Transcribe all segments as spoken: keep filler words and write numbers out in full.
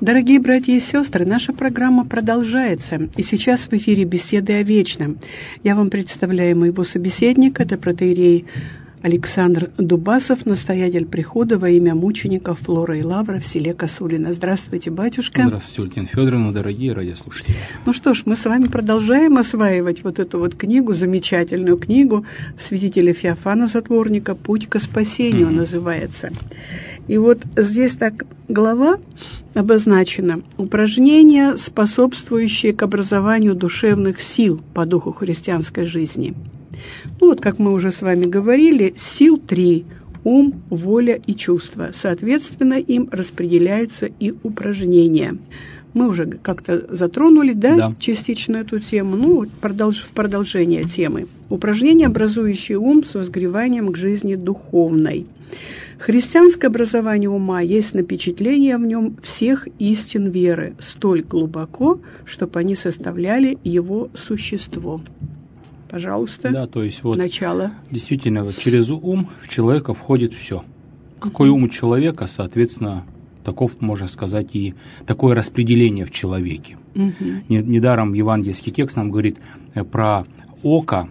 Дорогие братья и сестры, наша программа продолжается, и сейчас в эфире «Беседы о вечном». Я вам представляю моего собеседника, это протоиерей Александр Дубасов, настоятель прихода во имя мучеников Флора и Лавра в селе Косулино. Здравствуйте, батюшка. Здравствуйте, Валентина Федоровна, дорогие радиослушатели. Ну что ж, мы с вами продолжаем осваивать вот эту вот книгу, замечательную книгу святителя Феофана Затворника «Путь ко спасению» mm-hmm. называется. И вот здесь так глава обозначена: упражнения, способствующие к образованию душевных сил по духу христианской жизни. Ну вот, как мы уже с вами говорили, сил три: ум, воля и чувства. Соответственно, им распределяются и упражнения. Мы уже как-то затронули, да, да. частично эту тему. Ну, продолж, в продолжение темы. Упражнения, образующие ум с возгреванием к жизни духовной. Христианское образование ума есть напечатление в нем всех истин веры, столь глубоко, чтобы они составляли его существо. Пожалуйста, да, то есть вот начало. Действительно, вот через ум в человека входит все. Какой ум у человека, соответственно, таков, можно сказать, и такое распределение в человеке. Uh-huh. Недаром евангельский текст нам говорит про око,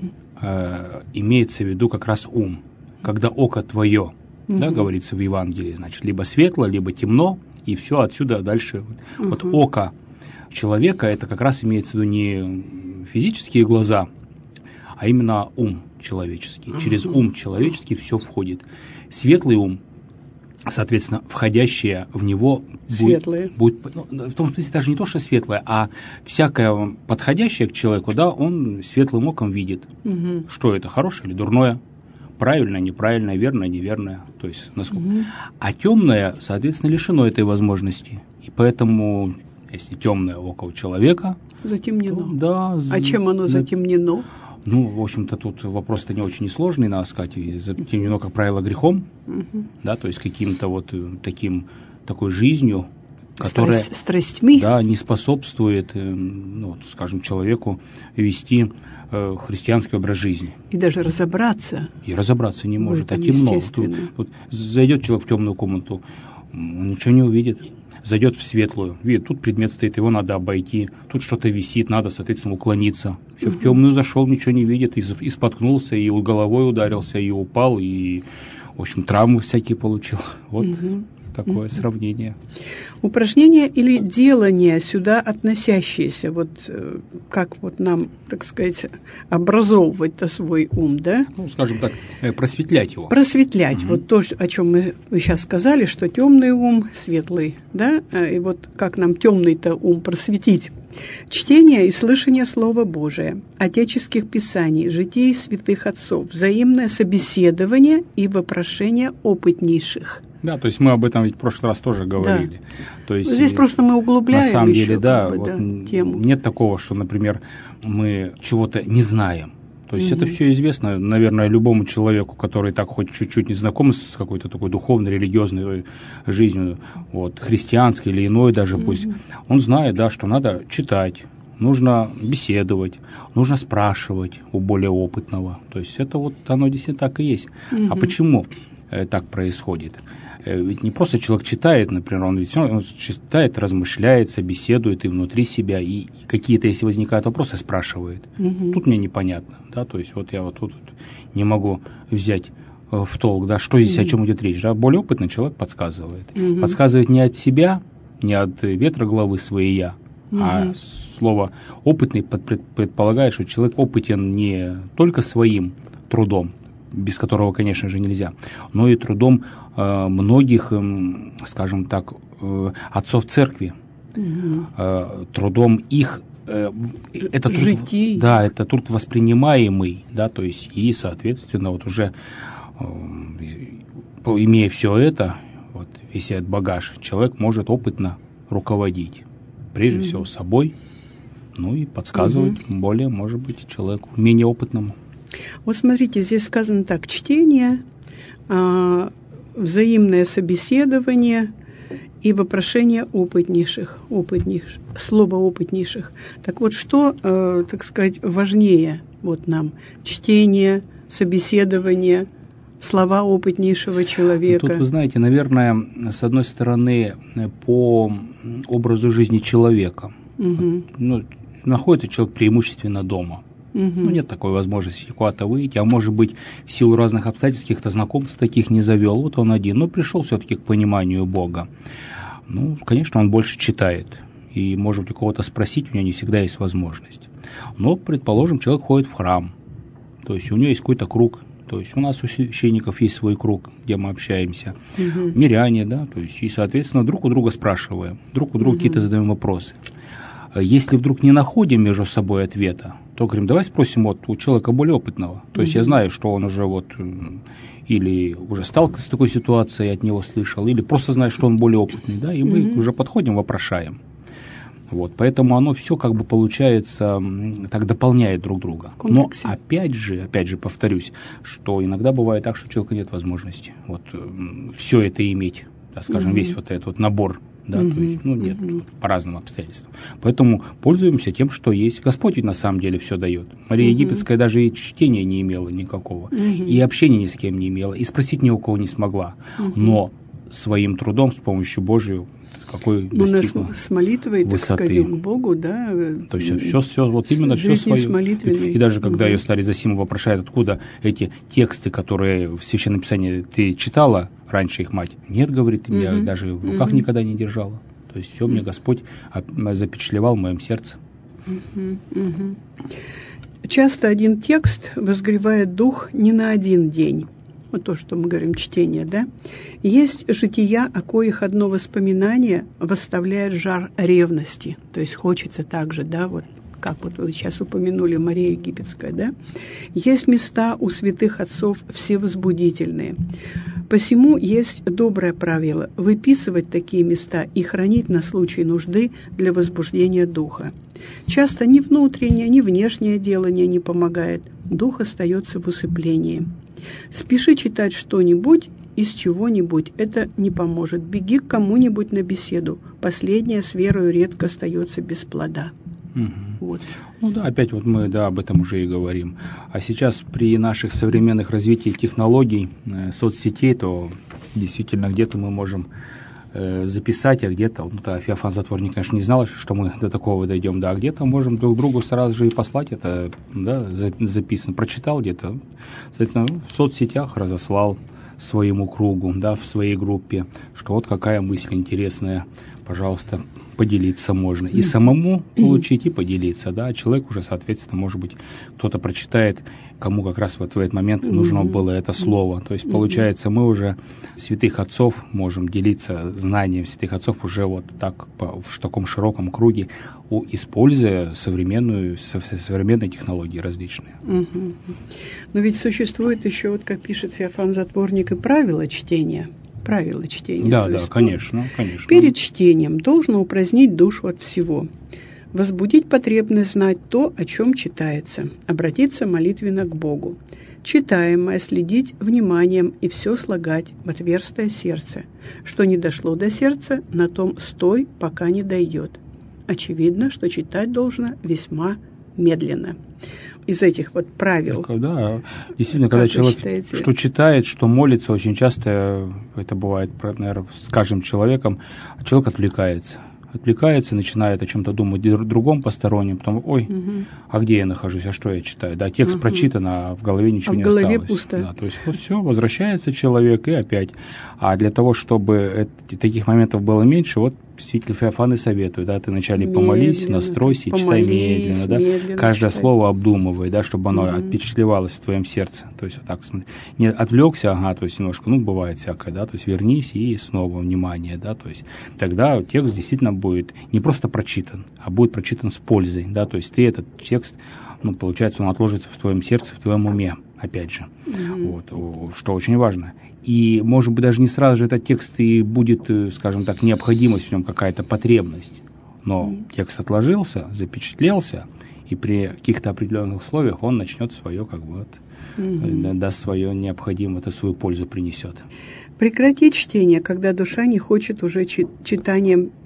э, имеется в виду как раз ум. Когда око твое, uh-huh. да, говорится в Евангелии, значит, либо светло, либо темно, и все отсюда дальше. Uh-huh. Вот око человека, это как раз имеется в виду не физические глаза, а именно ум человеческий. Uh-huh. Через ум человеческий все входит. Светлый ум, соответственно, входящее в него светлое. Будет, будет ну, в том смысле даже не то, что светлое, а всякое подходящее к человеку, да, он светлым оком видит, Uh-huh. что это, хорошее или дурное, правильное, неправильное, верное, неверное. То есть, насколько. Uh-huh. А темное, соответственно, лишено этой возможности. И поэтому, если темное око у человека... Затемнено. То, да. А чем оно затемнено? Ну, в общем-то, тут вопрос-то не очень несложный, надо сказать. Затемнено, как правило, грехом, uh-huh. да, то есть каким-то вот таким, такой жизнью, которая... Страсть, страстьми? Да, не способствует, ну, скажем, человеку вести э, христианский образ жизни. И даже разобраться. И разобраться не может, а темно. Тут, тут зайдет человек в темную комнату, он ничего не увидит. Зайдет в светлую, видит, тут предмет стоит, его надо обойти, тут что-то висит, надо, соответственно, уклониться. Все, угу. в темную зашел, ничего не видит, и, и споткнулся, и головой ударился, и упал, и, в общем, травмы всякие получил. Вот угу. такое угу. сравнение. Упражнения или делания сюда относящиеся, вот как вот нам, так сказать, образовывать-то свой ум, да? Ну, скажем так, просветлять его. Просветлять, угу. вот то, о чем мы вы сейчас сказали, что темный ум, светлый, да? И вот как нам темный-то ум просветить? Чтение и слышание Слова Божия, отеческих писаний, житий святых отцов, взаимное собеседование и вопрошение опытнейших. Да, то есть мы об этом ведь в прошлый раз тоже говорили. Да. То есть, здесь просто мы углубляем на самом еще, деле, да, как бы, вот да, тему. Нет такого, что, например, мы чего-то не знаем. То есть угу. это все известно, наверное, любому человеку, который так хоть чуть-чуть не знаком с какой-то такой духовной, религиозной жизнью, вот, христианской или иной даже угу. пусть, он знает, да, что надо читать, нужно беседовать, нужно спрашивать у более опытного. То есть это вот оно действительно так и есть. Угу. А почему э, так происходит? Ведь не просто человек читает, например, он ведь он читает, размышляет, беседует и внутри себя, и, и какие-то, если возникают вопросы, спрашивает. Угу. Тут мне непонятно, да, то есть вот я вот тут вот не могу взять в толк, да, что здесь, угу. о чем идет речь, да, более опытный человек подсказывает. Угу. Подсказывает не от себя, не от ветра головы своей я, угу. а слово «опытный» предполагает, что человек опытен не только своим трудом, без которого, конечно же, нельзя, но и трудом э, многих, э, скажем так, э, отцов церкви, угу. э, трудом их, э, это труд, да, это труд воспринимаемый, да, то есть и, соответственно, вот уже э, имея все это, вот, весь этот багаж, человек может опытно руководить, прежде угу. всего собой, ну и подсказывать угу. более, может быть, человеку менее опытному. Вот смотрите, здесь сказано так: чтение, а, взаимное собеседование и вопрошение опытнейших, опытнейших, слово опытнейших. Так вот, что, э, так сказать, важнее вот нам? Чтение, собеседование слова опытнейшего человека. Тут, вы знаете, наверное, с одной стороны, по образу жизни человека. Угу. Ну, находится человек преимущественно дома. Угу. Ну, нет такой возможности куда-то выйти, а может быть, в силу разных обстоятельств, каких-то знакомств таких не завел, вот он один, но пришел все-таки к пониманию Бога. Ну, конечно, он больше читает, и, может быть, у кого-то спросить у него не всегда есть возможность. Но, предположим, человек ходит в храм, то есть у него есть какой-то круг, то есть у нас у священников есть свой круг, где мы общаемся, угу. миряне, да, то есть, и, соответственно, друг у друга спрашиваем, друг у друга угу. какие-то задаем вопросы. Если вдруг не находим между собой ответа, то говорим, давай спросим вот у человека более опытного. То есть mm-hmm. я знаю, что он уже вот или уже сталкивался с такой ситуацией, от него слышал, или просто знает, что он более опытный, да, и мы mm-hmm. уже подходим, вопрошаем. Вот, поэтому оно все как бы получается, так дополняет друг друга. Но опять же, опять же повторюсь, что иногда бывает так, что у человека нет возможности вот все это иметь, так скажем, mm-hmm. весь вот этот вот набор. Да, mm-hmm. то есть, ну, нет, mm-hmm. по разным обстоятельствам. Поэтому пользуемся тем, что есть. Господь ведь на самом деле все дает. Мария mm-hmm. Египетская даже и чтения не имела никакого, mm-hmm. и общения ни с кем не имела, и спросить ни у кого не смогла. Mm-hmm. Но своим трудом, с помощью Божьей, какой достигла с молитвой, высоты. Так сказать, к Богу, да. То есть все, все, вот именно все свое. И, и даже когда mm-hmm. ее Старец Зосима вопрошает, откуда эти тексты, которые в Священном Писании ты читала, раньше их мать, нет, говорит, я mm-hmm. даже в руках mm-hmm. никогда не держала. То есть все mm-hmm. мне Господь запечатлевал в моем сердце. Mm-hmm. Mm-hmm. Часто один текст возгревает дух не на один день. Вот то, что мы говорим, чтение, да? Есть жития, о коих одно воспоминание восставляет жар ревности. То есть хочется также, да, вот как вот вы сейчас упомянули, Мария Египетская, да? Есть места у святых отцов всевозбудительные. Посему есть доброе правило – выписывать такие места и хранить на случай нужды для возбуждения духа. Часто ни внутреннее, ни внешнее делание не помогает. Дух остается в усыплении. Спеши читать что-нибудь из чего-нибудь. Это не поможет. Беги к кому-нибудь на беседу. Последняя с верою редко остается без плода. Угу. Вот. Ну да, опять вот мы да, об этом уже и говорим. А сейчас при наших современных развитии технологий, э, соцсетей, то действительно где-то мы можем э, записать, а где-то, ну да, Феофан Затворник, конечно, не знал, что мы до такого дойдем, да, а где-то можем друг другу сразу же и послать это, да, записано, прочитал где-то, соответственно, в соцсетях разослал своему кругу, да, в своей группе, что вот какая мысль интересная, пожалуйста, поделиться можно. И самому получить, и поделиться, да, человек уже, соответственно, может быть, кто-то прочитает, кому как раз вот в этот момент нужно было это слово. То есть, получается, мы уже святых отцов можем делиться знанием святых отцов уже вот так, по, в таком широком круге, используя современную, современные технологии различные. Но ведь существует еще, вот как пишет Феофан Затворник, и правила чтения. Правила чтения. Да, да, конечно, конечно. Перед чтением должно упразднить душу от всего, возбудить потребность знать то, о чем читается, обратиться молитвенно к Богу, читаемое следить вниманием и все слагать в отверстое сердце. Что не дошло до сердца, на том стой, пока не дойдет. Очевидно, что читать должно весьма медленно. Из этих вот правил. Так, да, действительно, когда человек считаете? Что читает, что молится, очень часто это бывает, наверное, с каждым человеком, человек отвлекается. Отвлекается, начинает о чем-то думать другом, постороннем, потом, ой, угу. а где я нахожусь, а что я читаю? Да, текст угу. прочитан, а в голове ничего а не в голове осталось. Пусто. Да, то есть вот все, возвращается человек и опять. А для того, чтобы это, таких моментов было меньше, вот святитель Феофан и советует, да, ты вначале медленно, помолись, настройся и читай медленно, да, медленно каждое читай. Слово обдумывай, да, чтобы оно mm-hmm. отпечатлевалось в твоем сердце, то есть вот так смотри, не отвлекся, ага, то есть немножко, ну, бывает всякое, да, то есть вернись и снова внимание, да, то есть тогда текст действительно будет не просто прочитан, а будет прочитан с пользой, да, то есть ты этот текст, ну, получается, он отложится в твоем сердце, в твоем уме, опять же, mm-hmm. вот, что очень важно. И, может быть, даже не сразу же этот текст и будет, скажем так, необходимость в нем, какая-то потребность. Но mm-hmm. текст отложился, запечатлелся, и при каких-то определенных условиях он начнет свое, как бы, вот, mm-hmm. даст свое необходимое, это свою пользу принесет. Прекрати чтение, когда душа не хочет уже читанием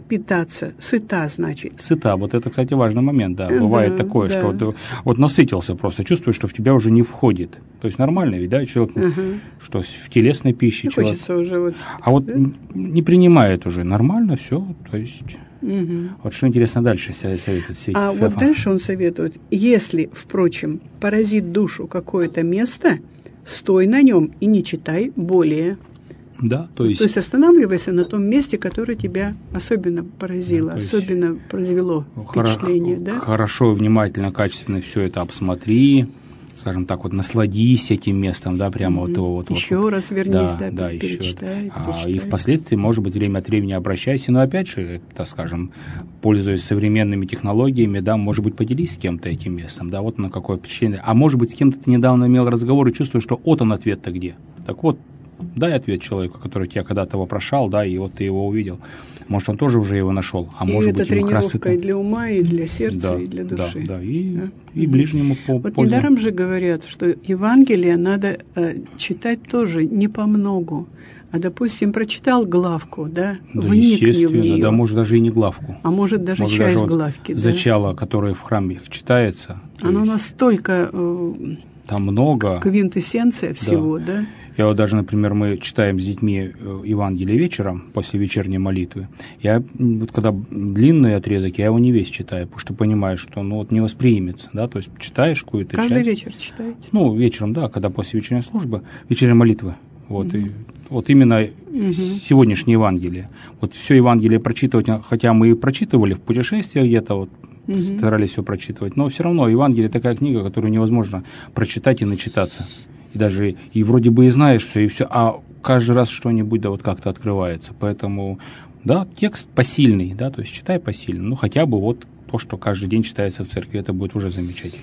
питаться. Сыта, значит. Сыта. Вот это, кстати, важный момент, да. Бывает да, такое, да. что вот, вот насытился просто, чувствуешь, что в тебя уже не входит. То есть нормально ведь, да, человек, ага. что в телесной пище. Человек... Хочется уже вот... А вот да? не принимает уже. Нормально все, то есть... Угу. Вот что интересно дальше советует сеть. А Феофан. Вот дальше он советует, если, впрочем, поразит душу какое-то место, стой на нем и не читай более. Да, то есть... То есть останавливайся на том месте, которое тебя особенно поразило, да, особенно произвело впечатление. Хоро- да? Хорошо, внимательно, качественно все это обсмотри, скажем так, вот насладись этим местом, да, прямо mm-hmm. вот его вот. Еще вот, раз вернись, да, да, да перечитай, еще. перечитай. А, и впоследствии, может быть, время от времени обращайся, но опять же, так скажем, пользуясь современными технологиями, да, может быть, поделись с кем-то этим местом, да, вот на какое впечатление. А может быть, с кем-то ты недавно имел разговор и чувствуешь, что вот он ответ-то где. Так вот, дай ответ человеку, который тебя когда-то вопрошал, да, и вот ты его увидел. Может, он тоже уже его нашел, а и может это быть, ему как раз тренировка и для ума, и для сердца, да, и для души. Да, да, и, да? и ближнему по Вот пользу. недаром же говорят, что Евангелие надо э, читать тоже не помногу, а, допустим, прочитал главку, да, да вник в нее. Да, может, даже и не главку. А может, даже может, часть даже главки. Вот да. Зачало, которое в храме читается. Оно есть... настолько... Э, там много. Квинтэссенция всего, да. да? Я вот даже, например, мы читаем с детьми Евангелие вечером, после вечерней молитвы. Я, вот когда длинный отрезок, я его не весь читаю, потому что понимаю, что ну, вот не восприимется, да, то есть читаешь какую-то часть. Каждый вечер читаете? Ну, вечером, да, когда после вечерней службы, вечерней молитвы. Вот, угу. и, вот именно угу. сегодняшнее Евангелие. Вот все Евангелие прочитывать, хотя мы и прочитывали в путешествиях где-то, вот, угу. старались все прочитывать, но все равно Евангелие такая книга, которую невозможно прочитать и начитаться. И даже, и вроде бы и знаешь все, и все, а каждый раз что-нибудь, да, вот как-то открывается. Поэтому, да, текст посильный, да, то есть читай посильно. Ну, хотя бы вот то, что каждый день читается в церкви, это будет уже замечательно.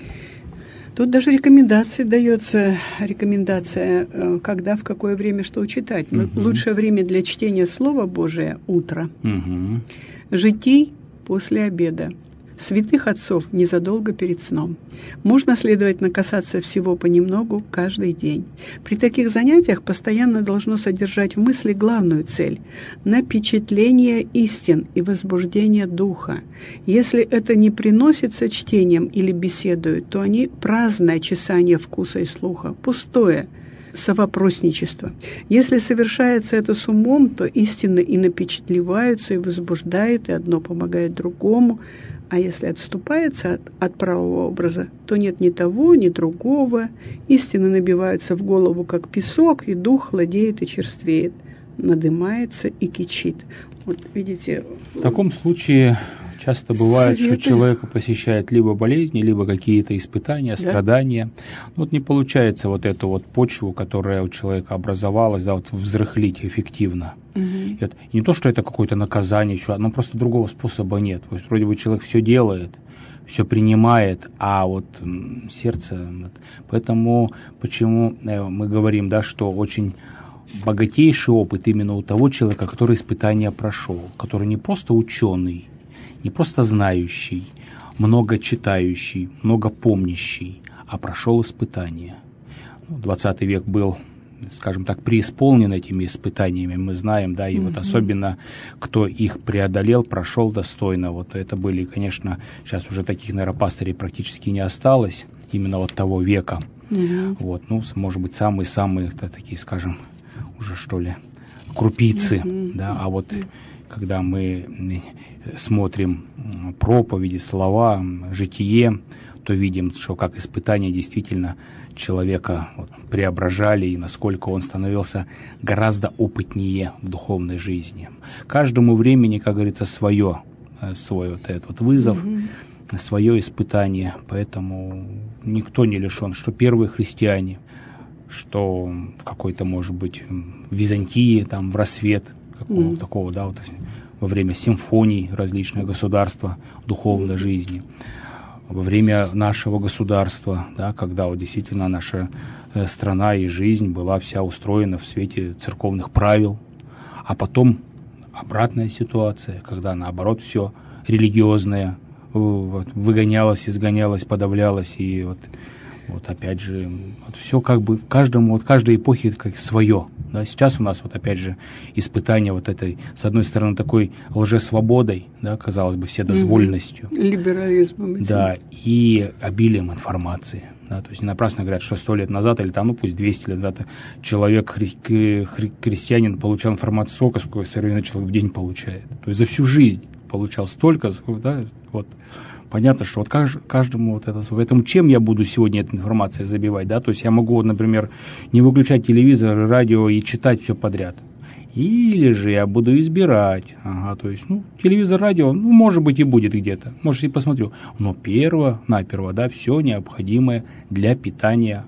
Тут даже рекомендации дается, рекомендация, когда, в какое время что читать. Uh-huh. Лучшее время для чтения Слова Божия – утро. Uh-huh. Житий – после обеда. Святых отцов незадолго перед сном. Можно, следовательно, касаться всего понемногу каждый день. При таких занятиях постоянно должно содержать в мысли главную цель – напечатление истин и возбуждение духа. Если это не приносится чтением или беседой, то они праздное чесание вкуса и слуха, пустое совопросничество. Если совершается это с умом, то истины и напечатлеваются, и возбуждают, и одно помогает другому. А если отступается от, от правого образа, то нет ни того, ни другого. Истины набиваются в голову, как песок, и дух хладеет и черствеет, надымается и кичит. Вот видите. В таком случае часто бывает, советы. Что человека посещает либо болезни, либо какие-то испытания, да? Страдания. Вот не получается вот эту вот почву, которая у человека образовалась, да, вот взрыхлить эффективно. Угу. И вот, и не то, что это какое-то наказание, но просто другого способа нет. То есть вроде бы человек все делает, все принимает, а вот сердце... Поэтому почему мы говорим, да, что очень богатейший опыт именно у того человека, который испытания прошел, который не просто ученый, не просто знающий, много читающий, много помнящий, а прошел испытания. двадцатый век был, скажем так, преисполнен этими испытаниями, мы знаем, да, и mm-hmm. вот особенно, кто их преодолел, прошел достойно, вот это были, конечно, сейчас уже таких, наверное, пастырей практически не осталось, именно вот того века, mm-hmm. вот, ну, может быть, самые-самые, такие, скажем, уже, что ли, крупицы, mm-hmm. да, а вот когда мы смотрим проповеди, слова, житие, то видим, что как испытания действительно человека вот, преображали, и насколько он становился гораздо опытнее в духовной жизни. Каждому времени, как говорится, свое, свой вот этот вот вызов, mm-hmm. свое испытание, поэтому никто не лишен, что первые христиане, что в какой-то, может быть, в Византии, там, в рассвет какого, mm-hmm. такого, да, вот, во время симфоний различных государства, духовной mm-hmm. жизни, во время нашего государства, да, когда вот действительно наша э, страна и жизнь была вся устроена в свете церковных правил, а потом обратная ситуация, когда наоборот все религиозное вот, выгонялось, изгонялось, подавлялось, и вот Вот опять же, вот все как бы в каждом, вот каждой эпохе как свое. Да? Сейчас у нас вот опять же испытание вот этой, с одной стороны, такой лжесвободой, да, казалось бы, вседозволенностью. Либерализмом. Да, и обилием информации. Да, то есть не напрасно говорят, что сто лет назад, или там, ну пусть двести лет назад, человек, хри- хри- крестьянин, получал информацию сколько, сколько современный человек в день получает. То есть за всю жизнь получал столько, да, вот. Понятно, что вот каждому вот это, поэтому чем я буду сегодня эту информацию забивать, да, то есть я могу, например, не выключать телевизор, радио и читать все подряд. Или же я буду избирать, ага, то есть, ну, телевизор, радио, ну, может быть, и будет где-то, может, и посмотрю, но перво-наперво, да, все необходимое для питания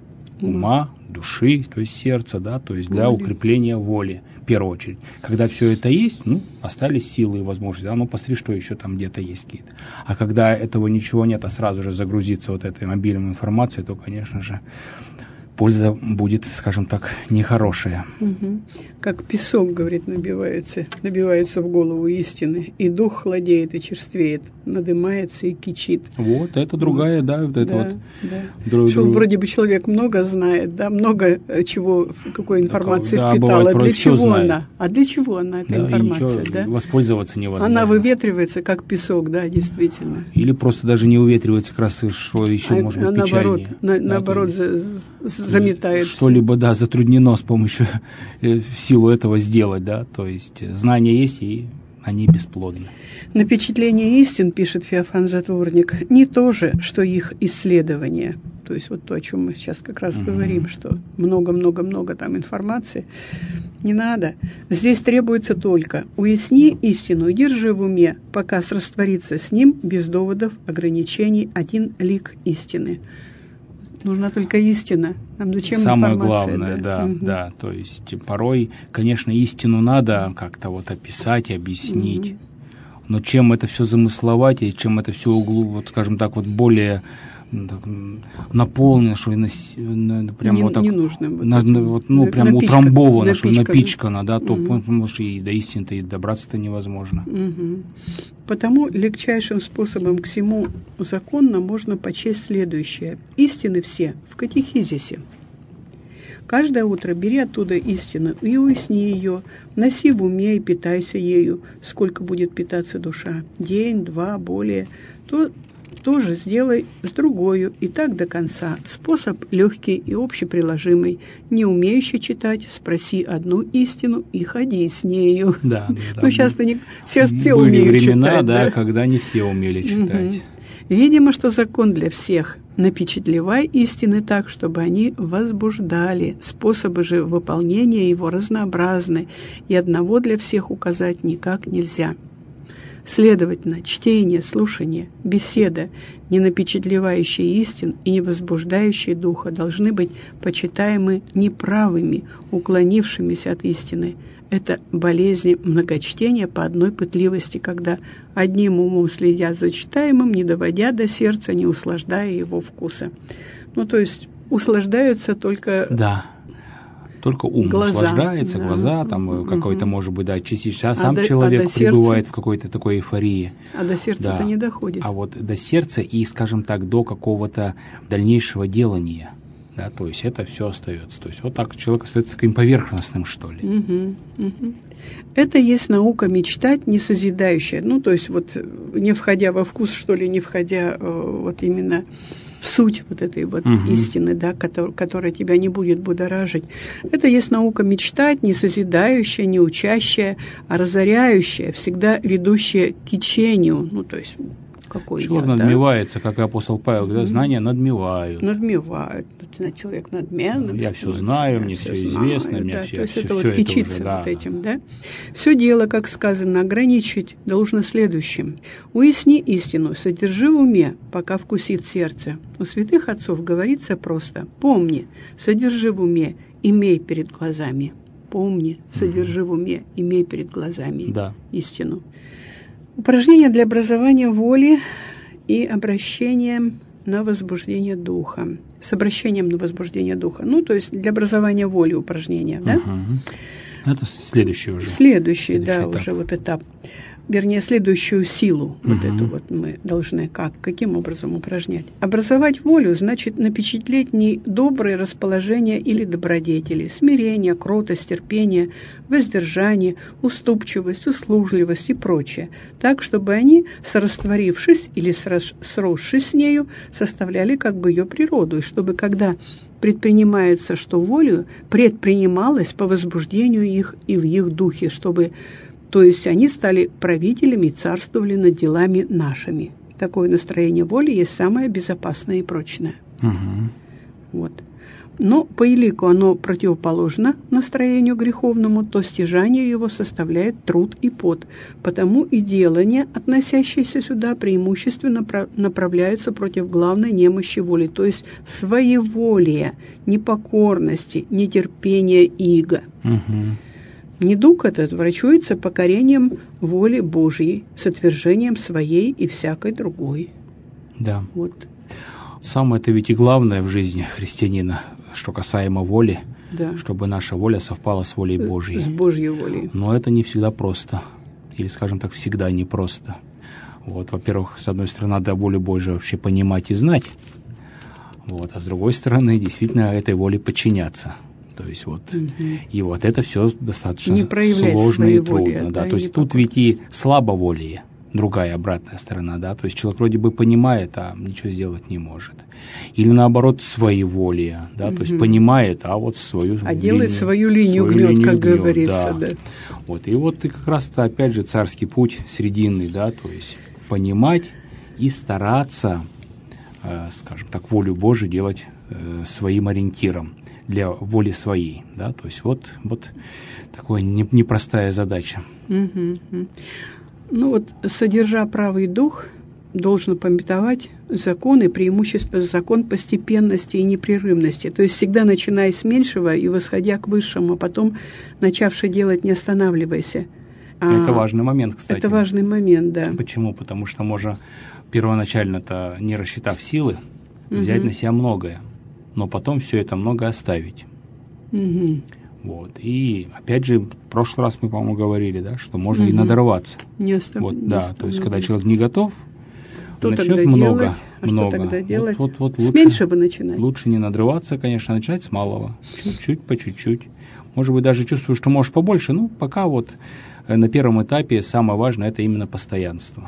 ума, души, то есть сердца, да, то есть для укрепления воли, в первую очередь. Когда все это есть, ну, остались силы и возможности, да, ну, посмотри, что еще там где-то есть какие-то. А когда этого ничего нет, а сразу же загрузиться вот этой мобильной информацией, то, конечно же, польза будет, скажем так, нехорошая. Угу. Как песок, говорит, набивается, набиваются в голову истины, и дух хладеет и черствеет, надымается и кичит. Вот, это другая, вот. Да, вот это да, вот. Да. Друг, что друг... вроде бы человек много знает, да, много чего, какой информации да, впитал, бывает, а для чего знает. она? А для чего она, эта да, информация, да? Воспользоваться невозможно. Она выветривается, как песок, да, действительно. Или просто даже не уветривается, как раз, что еще а, может а быть наоборот, печальнее. На, да, наоборот, есть, заметает. Что-либо, да, затруднено с помощью, в силу этого сделать, да, то есть знания есть, и они бесплодны. Напечатление истин, пишет Феофан Затворник, не то же, что их исследование. То есть вот то, о чем мы сейчас как раз uh-huh. говорим, что много-много-много там информации. Не надо. Здесь требуется только уясни истину и держи в уме, пока растворится с ним без доводов, ограничений, один лик истины. Нужна только истина. Нам зачем Самое информация? главное, да, да, угу. да. То есть порой, конечно, истину надо как-то вот описать, объяснить. Угу. Но чем это все замысловать, и чем это все углу, вот, скажем так, вот более так, наполнено, что на, прям не, вот так, не нужно, вот на, это, вот, ну, на, прям напичкано, утрамбовано, что напичкано, напичкано, да, то, угу. может, и до истины-то и добраться-то невозможно. Угу. Потому легчайшим способом к всему законно можно почесть следующее. Истины все в катехизисе. Каждое утро бери оттуда истину и уясни ее, носи в уме и питайся ею, сколько будет питаться душа, день, два, более, то тоже сделай с другою, и так до конца. Способ легкий и общеприложимый. Не умеющий читать, спроси одну истину и ходи с нею. Да, да, да. Ну, сейчас-то не все, все Были умеют времена, читать. да, да, когда не все умели читать. Угу. Видимо, что закон для всех. Напечатлевай истины так, чтобы они возбуждали. Способы же выполнения его разнообразны, и одного для всех указать никак нельзя. Следовательно, чтение, слушание, беседа, не напечатлевающие истин и не возбуждающие духа, должны быть почитаемы неправыми, уклонившимися от истины. Это болезнь многочтения по одной пытливости, когда одним умом следят за читаемым, не доводя до сердца, не услаждая его вкуса. Ну, то есть услаждаются только... Да. Только ум глаза, услаждается, да. глаза, там угу. какой-то, может быть, да, частично, а, а сам до, человек а пребывает сердца, в какой-то такой эйфории. А до сердца да. это не доходит. А вот до сердца и, скажем так, до какого-то дальнейшего делания, да, то есть это все остается. То есть вот так человек остается таким поверхностным, что ли. Угу, угу. Это есть наука мечтать, не созидающая. Ну, то есть вот не входя во вкус, что ли, не входя вот именно... суть вот этой вот uh-huh. истины, да, который, которая тебя не будет будоражить. Это есть наука мечтать, не созидающая, не учащая, а разоряющая, всегда ведущая к кичению. Ну, то есть, какой я, человек да? надмевается, как и апостол Павел, говорит, знания надмевают. Надмевают. Человек надменный. Я все знаю, мне все известно, мне да, все, то есть все, это все вот кичиться уже, да. вот этим, да. Все дело, как сказано, ограничить должно следующим. Уясни истину, содержи в уме, пока вкусит сердце. У святых отцов говорится просто: помни, содержи в уме, имей перед глазами. Помни, содержи mm-hmm. в уме, имей перед глазами да. истину. Упражнение для образования воли и обращения на возбуждение духа. С обращением на возбуждение духа. Ну, то есть для образования воли упражнения, да? Угу. Это следующий уже. Следующий, следующий да, этап. уже вот этап. вернее, следующую силу, угу. вот эту вот мы должны как, каким образом упражнять. Образовать волю значит напечатлеть не добрые расположения или добродетели, смирение, кротость, терпение, воздержание, уступчивость, услужливость и прочее, так, чтобы они, сорастворившись или сросшись с нею, составляли как бы ее природу, и чтобы, когда предпринимается что волю, предпринималось по возбуждению их и в их духе, чтобы, то есть они стали правителями и царствовали над делами нашими. Такое настроение воли есть самое безопасное и прочное. Угу. Вот. Но по элику оно противоположно настроению греховному, то стяжание его составляет труд и пот. Потому и делания, относящиеся сюда, преимущественно направляются против главной немощи воли, то есть своеволия, непокорности, нетерпения иго. Угу. Недуг этот врачуется покорением воли Божьей, с отвержением своей и всякой другой. Да. Вот. Самое-то ведь и главное в жизни христианина, что касаемо воли, да. чтобы наша воля совпала с волей Божьей. С Божьей волей. Но это не всегда просто. Или, скажем так, всегда непросто. Вот, во-первых, с одной стороны, надо волю Божью вообще понимать и знать. Вот, а с другой стороны, действительно этой воле подчиняться. То есть вот, угу. и вот это все достаточно сложно и трудно. Воли, да, да, то есть тут ведь и слабоволие, другая обратная сторона, да, то есть человек вроде бы понимает, а ничего сделать не может. Или наоборот, своеволие, да, угу. то есть понимает, а вот свою а линию. А делает свою линию свою гнет, линию как гнет, говорится, да. да. Вот, и вот и как раз-то опять же царский путь срединный, да, то есть понимать и стараться, э, скажем так, волю Божию делать э, своим ориентиром для воли своей, да, то есть вот, вот такая не, непростая задача. Угу. Ну вот, содержа правый дух, должен памятовать законы, преимущества закон постепенности и непрерывности, то есть всегда начиная с меньшего и восходя к высшему, а потом, начавши делать, не останавливайся. Это а, важный момент, кстати. Это важный момент, да. Почему? Потому что можно первоначально-то, не рассчитав силы, взять угу. на себя многое, но потом все это много оставить. Угу. Вот. И опять же, в прошлый раз мы, по-моему, говорили, да, что можно угу. и надорваться. Не остав... вот, не да, оставлять. то есть, когда человек не готов, то начнет тогда много, делать, а много. Что тогда делать? Вот, вот, вот с лучше, меньшего начинать. Лучше не надрываться, конечно, начать с малого. Чуть-чуть, по чуть-чуть. Может быть, даже чувствуешь, что можешь побольше, ну, пока вот на первом этапе самое важное – это именно постоянство.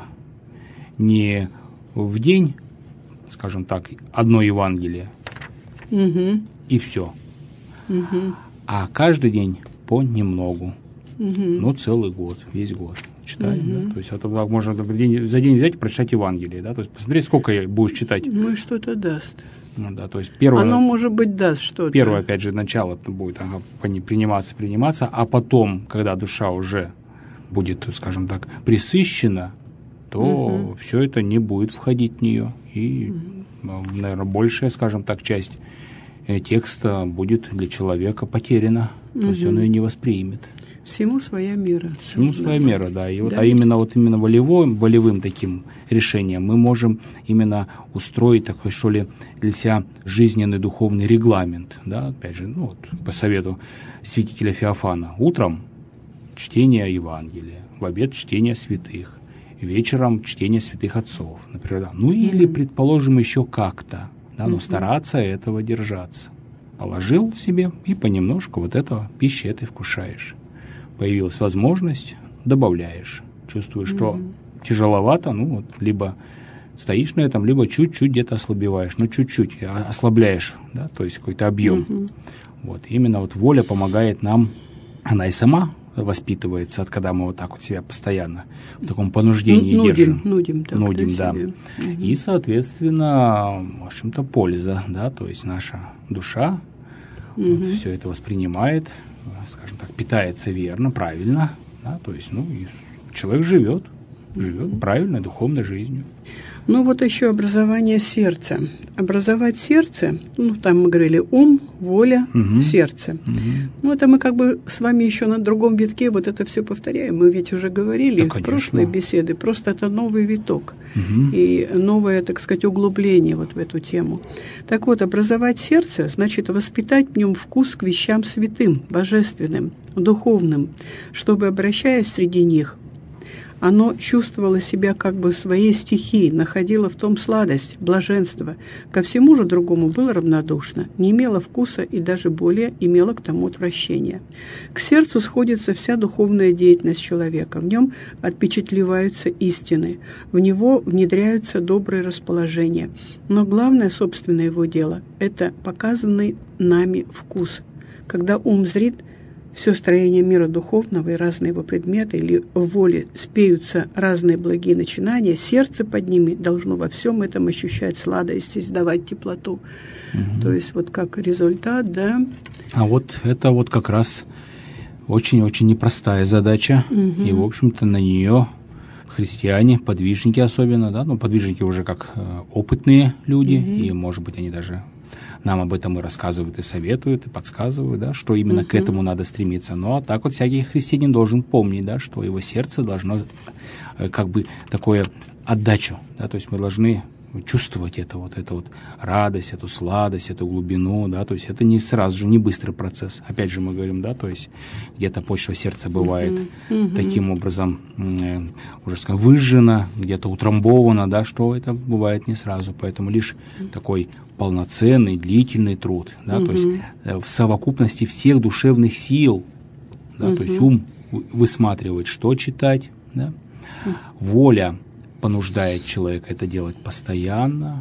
Не в день, скажем так, одно Евангелие, угу. и все. Угу. А каждый день понемногу. Угу. Ну, целый год, весь год читаем. Угу. Да? То есть это можно за день взять и прочитать Евангелие. Да? То есть посмотреть, сколько будешь читать. Ну и что это даст. Ну, да, то есть первое, оно, может быть, даст что-то. Первое, опять же, начало будет ага, приниматься, приниматься, а потом, когда душа уже будет, скажем так, пресыщена, то угу. все это не будет входить в нее. И, угу. наверное, большая, скажем так, часть текста будет для человека потеряна. Угу. То есть он ее не воспримет. Всему своя мера. Всему своя мера, да. И вот, да. А именно вот именно волевым, волевым таким решением мы можем именно устроить такой, что ли, для себя жизненный духовный регламент. Да? Опять же, ну, вот, по совету святителя Феофана. Утром чтение Евангелия, в обед чтение святых, вечером чтение святых отцов, например. Ну или, предположим, еще как-то, да, но стараться этого держаться. Положил себе и понемножку вот этого пищи этой вкушаешь. Появилась возможность, добавляешь. Чувствуешь, что mm-hmm. тяжеловато, ну, вот, либо стоишь на этом, либо чуть-чуть где-то ослабеваешь, ну, чуть-чуть ослабляешь, да, то есть какой-то объем. Mm-hmm. Вот, именно вот воля помогает нам, она и сама воспитывается, от когда мы вот так вот себя постоянно в таком понуждении нудим, держим. Нудим, так, нудим, да. Угу. И, соответственно, в общем-то, польза, да, то есть наша душа угу. вот, все это воспринимает, скажем так, питается верно, правильно, да, то есть, ну, и человек живет, живет правильной духовной жизнью. Ну, вот еще образование сердца. Образовать сердце, ну, там мы говорили ум, воля, угу. сердце. Угу. Ну, это мы как бы с вами еще на другом витке вот это все повторяем. Мы ведь уже говорили да, в прошлой беседе. Просто это новый виток угу. и новое, так сказать, углубление вот в эту тему. Так вот, образовать сердце значит воспитать в нем вкус к вещам святым, божественным, духовным, чтобы, обращаясь среди них, Оно чувствовало себя как бы в своей стихии, находило в том сладость, блаженство. Ко всему же другому было равнодушно, не имело вкуса и даже более имело к тому отвращение. К сердцу сходится вся духовная деятельность человека. В нем отпечатлеваются истины, в него внедряются добрые расположения. Но главное, собственно, его дело – это показанный нами вкус. Когда ум зрит все строение мира духовного и разные его предметы, или в воле спеются разные благие начинания, сердце под ними должно во всем этом ощущать сладость, издавать теплоту. Угу. То есть вот как результат, да. А вот это вот как раз очень-очень непростая задача, угу. и, в общем-то, на нее христиане, подвижники особенно, да, ну, подвижники уже как э, опытные люди, угу. и, может быть, они даже нам об этом и рассказывают, и советуют, и подсказывают, да, что именно uh-huh. к этому надо стремиться. Но так вот всякий христианин должен помнить, да, что его сердце должно как бы такое отдачу, да, то есть мы должны чувствовать это, вот эту вот радость, эту сладость, эту глубину, да, то есть это не сразу же, не быстрый процесс. Опять же мы говорим, да, то есть где-то почва сердца бывает uh-huh. Uh-huh. таким образом э, уже скажем, выжжена, где-то утрамбована, да, что это бывает не сразу, поэтому лишь uh-huh. такой полноценный, длительный труд, да, uh-huh. то есть э, в совокупности всех душевных сил, да, uh-huh. то есть ум высматривает, что читать, да, uh-huh. воля понуждает человека это делать постоянно.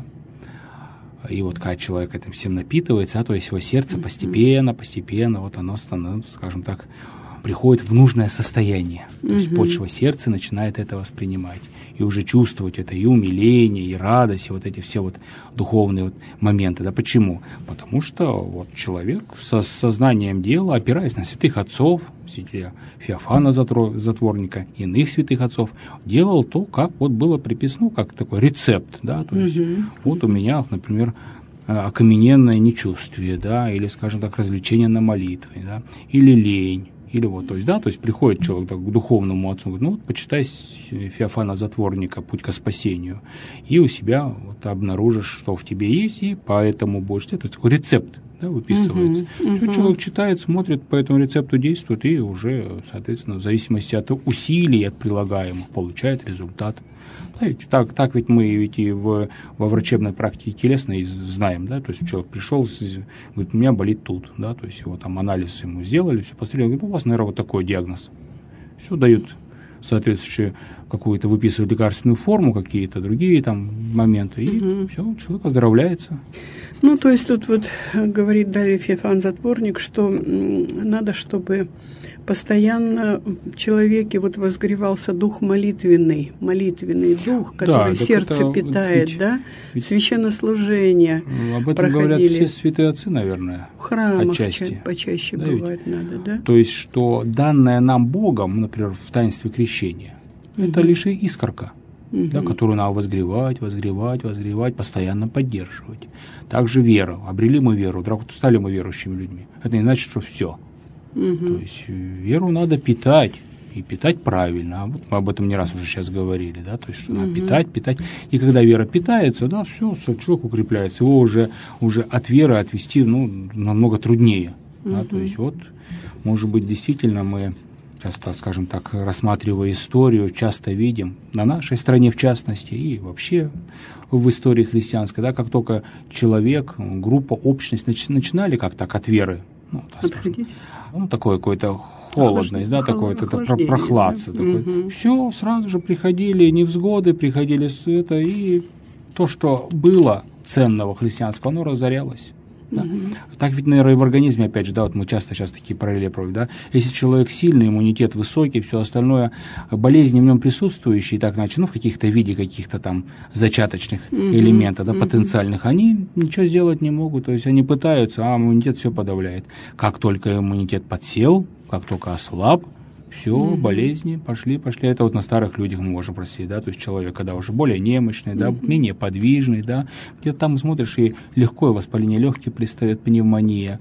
И вот когда человек этим всем напитывается, а, то есть его сердце постепенно, постепенно, вот оно становится, скажем так, приходит в нужное состояние. То есть почва сердца начинает это воспринимать. И уже чувствовать это и умиление, и радость, и вот эти все вот духовные вот моменты. Да почему? Потому что вот человек со сознанием дела, опираясь на святых отцов, святителя Феофана Затворника, иных святых отцов, делал то, как вот было приписано, как такой рецепт. Да? То есть mm-hmm. вот у меня, например, окамененное нечувствие, да, или, скажем так, развлечение на молитве, да, или лень. Или вот, то есть, да, то есть приходит человек так, к духовному отцу, говорит, ну вот почитай Феофана Затворника «Путь ко спасению», и у себя вот обнаружишь, что в тебе есть, и поэтому будешь, это такой рецепт, да, выписывается. Uh-huh, uh-huh. Человек читает, смотрит, по этому рецепту действует, и уже, соответственно, в зависимости от усилий, от прилагаемых, получает результат. Да, ведь так, так ведь мы ведь и в, во врачебной практике телесной знаем, да, то есть человек пришел, говорит, у меня болит тут, да, то есть его там анализ ему сделали, все посмотрели, говорит, ну, у вас, наверное, вот такой диагноз. Все дают соответствующую какую-то, выписывают лекарственную форму, какие-то другие там моменты, и угу. все, человек оздоровляется. Ну, то есть тут вот говорит далее Феофан Затворник, что надо, чтобы постоянно в человеке вот возгревался дух молитвенный, молитвенный дух, который да, сердце питает, ведь, да, ведь священнослужение. Об этом проходили. Говорят все святые отцы, наверное, в храмах отчасти. Почаще да, бывает ведь? Надо, да? То есть, что данное нам Богом, например, в таинстве крещения, угу. это лишь искорка, угу. да, которую надо возгревать, возгревать, возгревать, постоянно поддерживать. Также вера. Обрели мы веру, стали мы верующими людьми. Это не значит, что все. Угу. То есть веру надо питать, и питать правильно. А вот мы об этом не раз уже сейчас говорили, да, то есть что угу. надо питать, питать. И когда вера питается, да, все, человек укрепляется. Его уже, уже от веры отвести, ну, намного труднее. Угу. Да, то есть вот, может быть, действительно мы часто, скажем так, рассматривая историю, часто видим, на нашей стране в частности, и вообще в истории христианской, да, как только человек, группа, общность начинали как-то от веры, ну, так скажем, ну, такое какое-то холодность, да, такое это прохладство. Да? Такое. Угу. Все, сразу же приходили невзгоды, приходили это, и то, что было ценного христианского, оно разорялось. Да? Угу. Так ведь, наверное, и в организме, опять же, да, вот мы часто сейчас такие параллели проводим, да, если человек сильный, иммунитет высокий, все остальное, болезни в нем присутствующие, так иначе, ну, в каких-то виде каких-то там зачаточных угу. элементов, да, угу. потенциальных, они ничего сделать не могут, то есть они пытаются, а иммунитет все подавляет. Как только иммунитет подсел, как только ослаб, все, mm-hmm. болезни пошли, пошли. Это вот на старых людях мы можем простить, да, то есть человек, когда уже более немощный, да, mm-hmm. менее подвижный, да, где-то там смотришь, и легкое воспаление легких пристает, пневмония,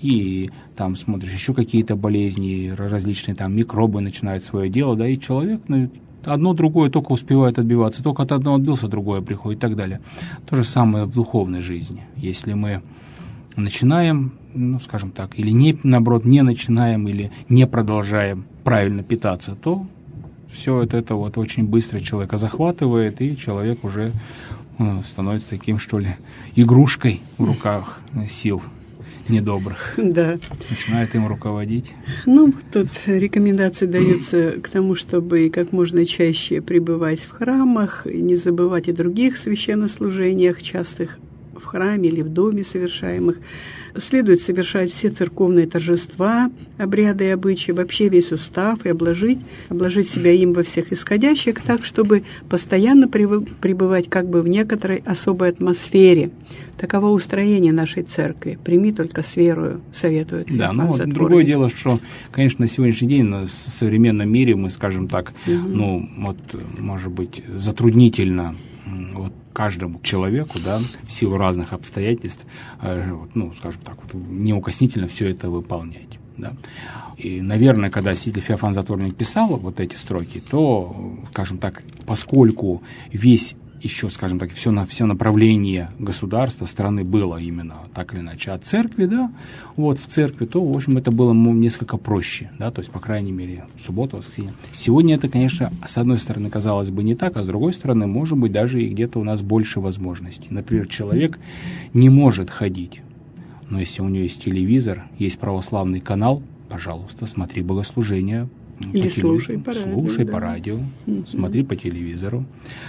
и там смотришь еще какие-то болезни, различные там микробы начинают свое дело, да, и человек, ну, одно другое только успевает отбиваться, только от одного отбился, другое приходит и так далее. То же самое в духовной жизни. Если мы начинаем, ну, скажем так, или не, наоборот, не начинаем, или не продолжаем правильно питаться, то все это, это вот очень быстро человека захватывает, и человек уже ну, становится таким, что ли, игрушкой в руках сил недобрых. Да. Начинает им руководить. Ну, тут рекомендации даются к тому, чтобы как можно чаще пребывать в храмах, и не забывать о других священнослужениях, частых в храме или в доме совершаемых. Следует совершать все церковные торжества, обряды и обычаи, вообще весь устав, и обложить, обложить себя им во всех исходящих, так, чтобы постоянно пребывать как бы в некоторой особой атмосфере. Таково устроение нашей церкви. Прими только с верою, советует Феофан Да, ну Затворник. Другое дело, что, конечно, на сегодняшний день в современном мире мы, скажем так, угу. ну, вот, может быть, затруднительно вот, каждому человеку, да, в силу разных обстоятельств, э, ну, скажем так, вот, неукоснительно все это выполнять. Да. И, наверное, когда святитель Феофан Затворник писал вот эти строки, то, скажем так, поскольку весь еще, скажем так, все, на, все направление государства, страны было именно так или иначе от церкви, да, вот в церкви, то, в общем, это было несколько проще, да, то есть, по крайней мере, в субботу, воскресенье. Сегодня это, конечно, с одной стороны, казалось бы, не так, а с другой стороны, может быть, даже и где-то у нас больше возможностей. Например, человек не может ходить, но если у него есть телевизор, есть православный канал, пожалуйста, смотри богослужение. Или по слушай по радио. Слушай да. по радио, Mm-hmm. смотри по телевизору.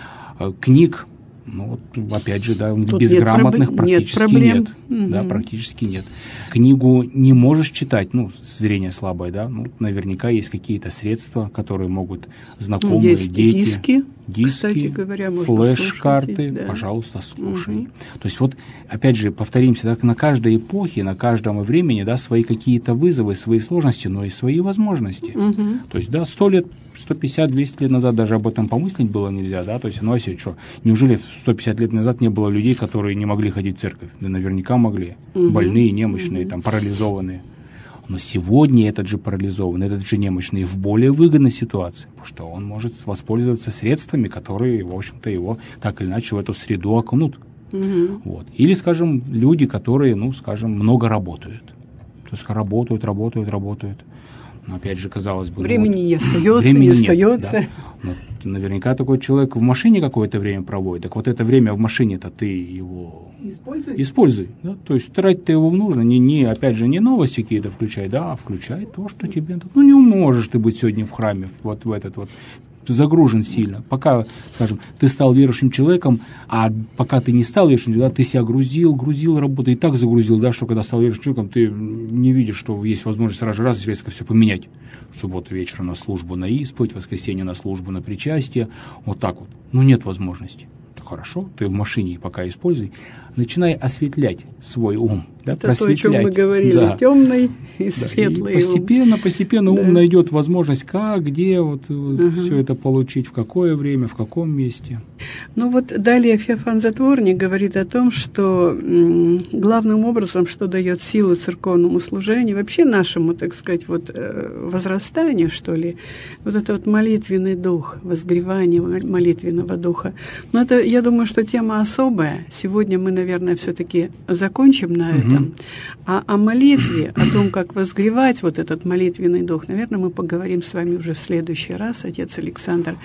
Книг, ну вот опять же, да, Тут безграмотных нет практически нет. нет. Угу. Да, практически нет. Книгу не можешь читать, ну, зрение слабое, да, ну, наверняка есть какие-то средства, которые могут знакомые есть дети. Диски, диски, кстати говоря, флеш-карты, да. пожалуйста, слушай. Угу. То есть вот, опять же, повторимся, да, на каждой эпохе, на каждом времени, да, свои какие-то вызовы, свои сложности, но и свои возможности. Угу. То есть, да, сто лет, сто пятьдесят, двести лет назад даже об этом помыслить было нельзя, да, то есть, ну, а что, неужели сто пятьдесят лет назад не было людей, которые не могли ходить в церковь? Да наверняка могли. Угу. Больные, немощные, угу. там, парализованные. Но сегодня этот же парализованный, этот же немощный в более выгодной ситуации, потому что он может воспользоваться средствами, которые, в общем-то, его так или иначе в эту среду окунут. Угу. Вот. Или, скажем, люди, которые, ну, скажем, много работают. То есть работают, работают, работают. Но, опять же, казалось бы... Времени ну, вот, не остается, времени не нет, остается. Да. Но наверняка такой человек в машине какое-то время проводит. Так вот это время в машине-то ты его... Используй. Используй. Да? То есть тратить-то его нужно. Не, не, опять же, не новости какие-то включай, да, а включай то, что тебе... Ну, не можешь ты быть сегодня в храме, вот в этот вот... загружен сильно. Пока, скажем, ты стал верующим человеком, а пока ты не стал верующим человеком, да, ты себя грузил, грузил работу, и так загрузил, да, что когда стал верующим человеком, ты не видишь, что есть возможность сразу же раз резко все поменять. В субботу вечером на службу на исповедь, в воскресенье на службу на причастие, вот так вот. Ну, нет возможности. Хорошо, ты в машине пока используй. Начинай осветлять свой ум. Да, это то, о чем мы говорили, да. Темный и да. светлый. И постепенно, постепенно да. ум найдет возможность, как, где вот, ага. все это получить, в какое время, в каком месте. Ну вот далее Феофан Затворник говорит о том, что м, главным образом, что дает силу церковному служению, вообще нашему, так сказать, вот, э, возрастанию, что ли, вот это вот молитвенный дух, возгревание молитвенного духа. Но это, я думаю, что тема особая. Сегодня мы, наверное, все-таки закончим на угу. этом. А о молитве, о том, как возгревать вот этот молитвенный дух, наверное, мы поговорим с вами уже в следующий раз, отец Александр.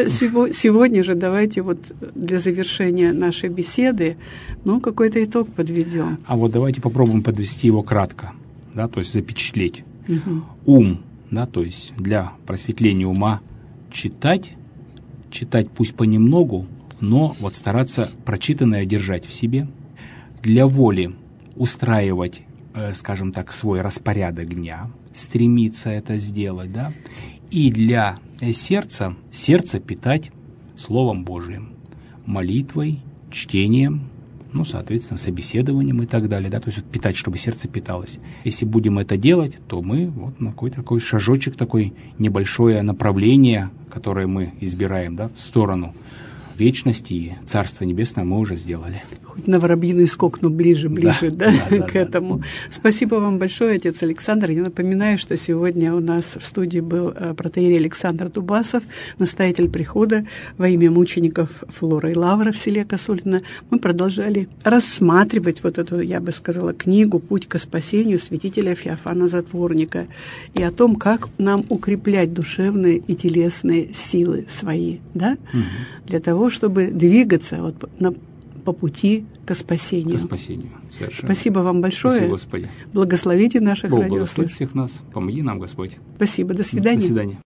Сегодня же давайте вот для завершения нашей беседы, ну, какой-то итог подведем. А вот давайте попробуем подвести его кратко, да, то есть запечатлеть. Угу. Ум, да, то есть для просветления ума читать, читать пусть понемногу, но вот стараться прочитанное держать в себе. Для воли устраивать, э, скажем так, свой распорядок дня, стремиться это сделать, да. И для э, сердца, сердце питать Словом Божиим, молитвой, чтением, ну, соответственно, собеседованием и так далее, да, то есть вот питать, чтобы сердце питалось. Если будем это делать, то мы вот на какой-то такой шажочек, такой небольшое направление, которое мы избираем, да, в сторону вечность и Царство Небесное мы уже сделали. Хоть на Воробьиный скок, но ближе, ближе, да, да, да, к да, этому. Да. Спасибо вам большое, отец Александр. Я напоминаю, что сегодня у нас в студии был протоиерей Александр Дубасов, настоятель прихода во имя мучеников Флора и Лавра в селе Косулино. Мы продолжали рассматривать вот эту, я бы сказала, книгу «Путь ко спасению» святителя Феофана Затворника и о том, как нам укреплять душевные и телесные силы свои, да, угу. для того, чтобы двигаться вот на, по пути ко спасению. Ко спасению, совершенно. Спасибо вам большое. Спасибо, Господи. Благословите наших Бог радиослушателей. благословит всех нас. Помоги нам, Господь. Спасибо. До свидания. До свидания.